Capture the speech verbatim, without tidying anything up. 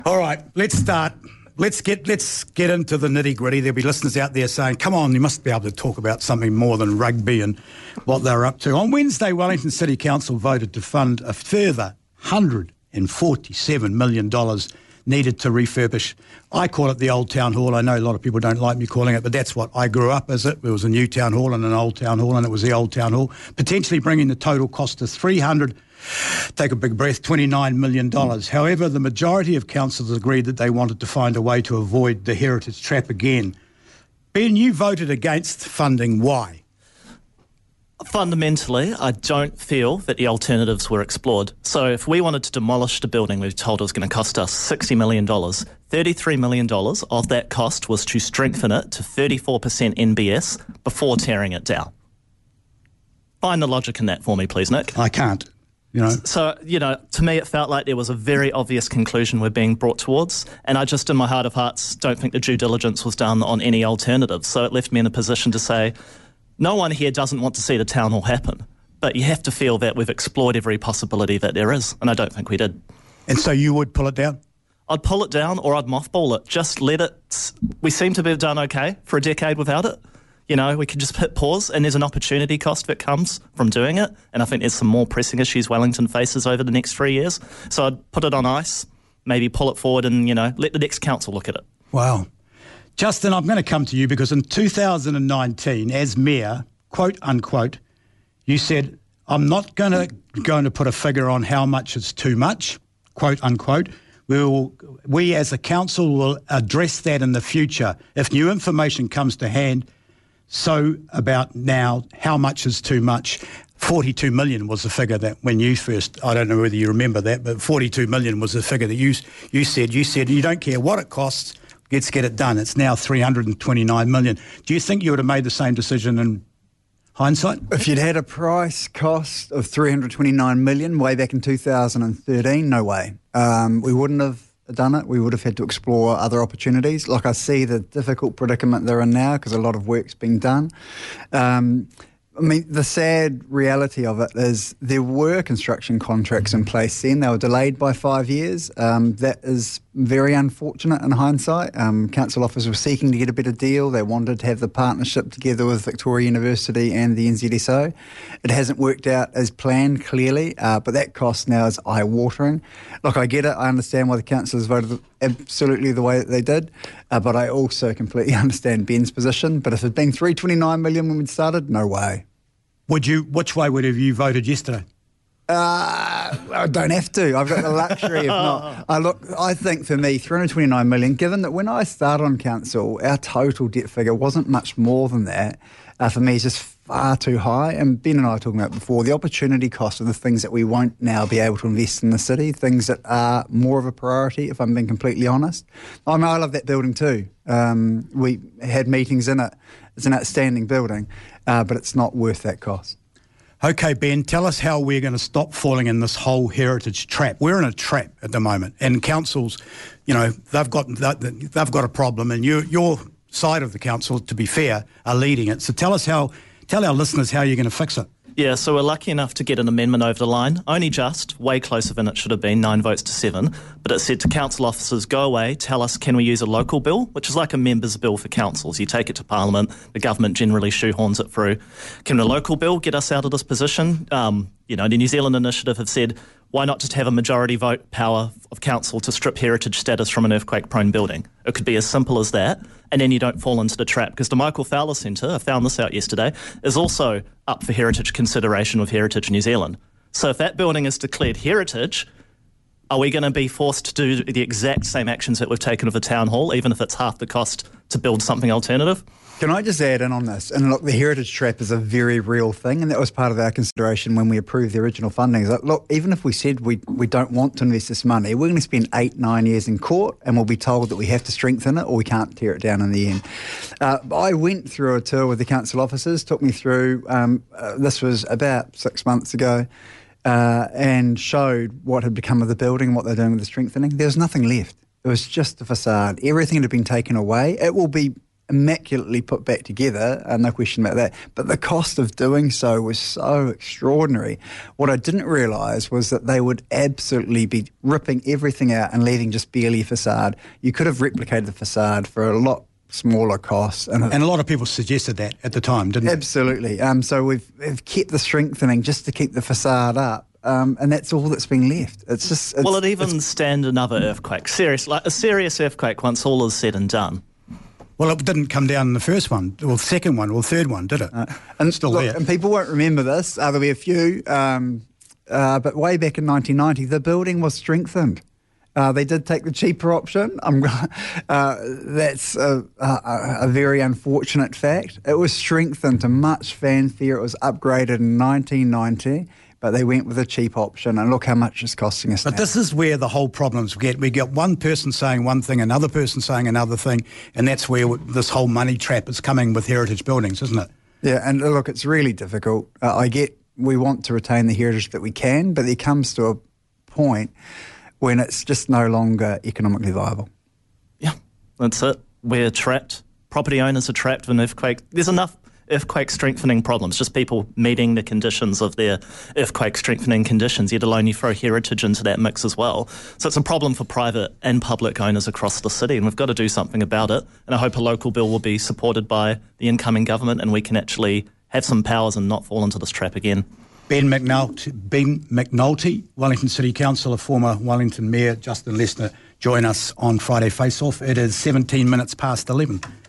All right, let's start. Let's get let's get into the nitty-gritty. There'll be listeners out there saying, come on, you must be able to talk about something more than rugby and what they're up to. On Wednesday, Wellington City Council voted to fund a further one hundred forty-seven million dollars needed to refurbish. I call it the Old Town Hall. I know a lot of people don't like me calling it, but that's what I grew up as it. There was a new town hall and an old town hall, and it was the Old Town Hall, potentially bringing the total cost to three hundred Take a big breath, twenty-nine million dollars. However, the majority of councillors agreed that they wanted to find a way to avoid the heritage trap again. Ben, you voted against funding. Why? Fundamentally, I don't feel that the alternatives were explored. So if we wanted to demolish the building, we were told it was going to cost us sixty million dollars. thirty-three million dollars of that cost was to strengthen it to thirty-four percent N B S before tearing it down. Find the logic in that for me, please, Nick. I can't. You know. So, you know, to me it felt like there was a very obvious conclusion we're being brought towards, and I just, in my heart of hearts, don't think the due diligence was done on any alternatives. So it left me in a position to say, no one here doesn't want to see the town hall happen, but you have to feel that we've explored every possibility that there is, and I don't think we did. And so you would pull it down? I'd pull it down, or I'd mothball it. Just let it... We seem to have done okay for a decade without it. You know, we could just hit pause, and there's an opportunity cost that comes from doing it, and I think there's some more pressing issues Wellington faces over the next three years. So I'd put it on ice, maybe pull it forward and, you know, let the next council look at it. Wow. Justin, I'm going to come to you because in two thousand nineteen, as mayor, quote unquote, you said, I'm not going to going to put a figure on how much is too much, quote unquote. We will, we as a council will address that in the future. If new information comes to hand, so about now, how much is too much? forty-two million was the figure that when you first, I don't know whether you remember that, but forty-two million was the figure that you you said. You said you don't care what it costs, let's get it done. It's now three hundred twenty-nine million. Do you think you would have made the same decision in hindsight? If you'd had a price cost of three hundred twenty-nine million way back in two thousand thirteen, no way. Um, we wouldn't have done it. We would have had to explore other opportunities. Like, I see the difficult predicament they're in now because a lot of work's being done. Um, I mean, the sad reality of it is there were construction contracts in place then. They were delayed by five years. Um, that is very unfortunate in hindsight. Um, council officers were seeking to get a better deal. They wanted to have the partnership together with Victoria University and the N Z S O. It hasn't worked out as planned, clearly, uh, but that cost now is eye-watering. Look, I get it. I understand why the councillors voted absolutely the way that they did, uh, but I also completely understand Ben's position. But if it had been three hundred twenty-nine million when we started, no way. Would you? Which way would have you voted yesterday? Uh, I don't have to. I've got the luxury of not. I look. I think for me, three hundred twenty-nine million. Given that when I started on council, our total debt figure wasn't much more than that. Uh, for me, it's just far too high. And Ben and I were talking about before, the opportunity cost of the things that we won't now be able to invest in the city, things that are more of a priority, if I'm being completely honest. I mean, I love that building too. Um, we had meetings in it. It's an outstanding building, uh, but it's not worth that cost. Okay, Ben, tell us how we're going to stop falling in this whole heritage trap. We're in a trap at the moment, and councils, you know, they've got they've got a problem, and you, your side of the council, to be fair, are leading it. So tell us how, tell our listeners how you're going to fix it. Yeah, so we're lucky enough to get an amendment over the line, only just, way closer than it should have been, nine votes to seven, but it said to council officers, go away, tell us, can we use a local bill, which is like a member's bill for councils. You take it to Parliament, the government generally shoehorns it through. Can a local bill get us out of this position? Um, you know, the New Zealand Initiative have said, why not just have a majority vote power of council to strip heritage status from an earthquake-prone building? It could be as simple as that, and then you don't fall into the trap. Because the Michael Fowler Centre, I found this out yesterday, is also up for heritage consideration with Heritage New Zealand. So if that building is declared heritage, are we going to be forced to do the exact same actions that we've taken with the town hall, even if it's half the cost to build something alternative? Can I just add in on this? And look, the heritage trap is a very real thing, and that was part of our consideration when we approved the original funding. Like, look, even if we said we, we don't want to invest this money, we're going to spend eight, nine years in court, and we'll be told that we have to strengthen it or we can't tear it down in the end. Uh, I went through a tour with the council officers, took me through, um, uh, this was about six months ago, uh, and showed what had become of the building and what they're doing with the strengthening. There was nothing left. It was just the facade. Everything had been taken away. It will be immaculately put back together, uh, no question about that. But the cost of doing so was so extraordinary. What I didn't realise was that they would absolutely be ripping everything out and leaving just barely a facade. You could have replicated the facade for a lot smaller costs. And, and a lot of people suggested that at the time, didn't they? Absolutely. Um, so we've, we've kept the strengthening just to keep the facade up. Um, and that's all that's been left. It's just it's, will it even stand another earthquake? Serious, like a serious earthquake once all is said and done. Well, it didn't come down in the first one, or the second one, or the third one, did it? Uh, and still look, there. And people won't remember this. Uh, there'll be a few. Um, uh, but way back in nineteen ninety, the building was strengthened. Uh, they did take the cheaper option. I'm, uh, that's a, a, a very unfortunate fact. It was strengthened to much fanfare. It was upgraded in nineteen ninety. But they went with a cheap option, and look how much it's costing us But now. this is where the whole problems get. We get one person saying one thing, another person saying another thing, and that's where this whole money trap is coming with heritage buildings, isn't it? Yeah, and look, it's really difficult. Uh, I get we want to retain the heritage that we can, but there comes to a point when it's just no longer economically viable. Yeah, that's it. We're trapped. Property owners are trapped in earthquake. There's enough earthquake strengthening problems, just people meeting the conditions of their earthquake strengthening conditions, yet alone you throw heritage into that mix as well. So it's a problem for private and public owners across the city, and we've got to do something about it. And I hope a local bill will be supported by the incoming government and we can actually have some powers and not fall into this trap again. Ben McNulty, Ben McNulty, Wellington City Councillor, former Wellington Mayor Justin Lester, join us on Friday Face Off. It is seventeen minutes past eleven.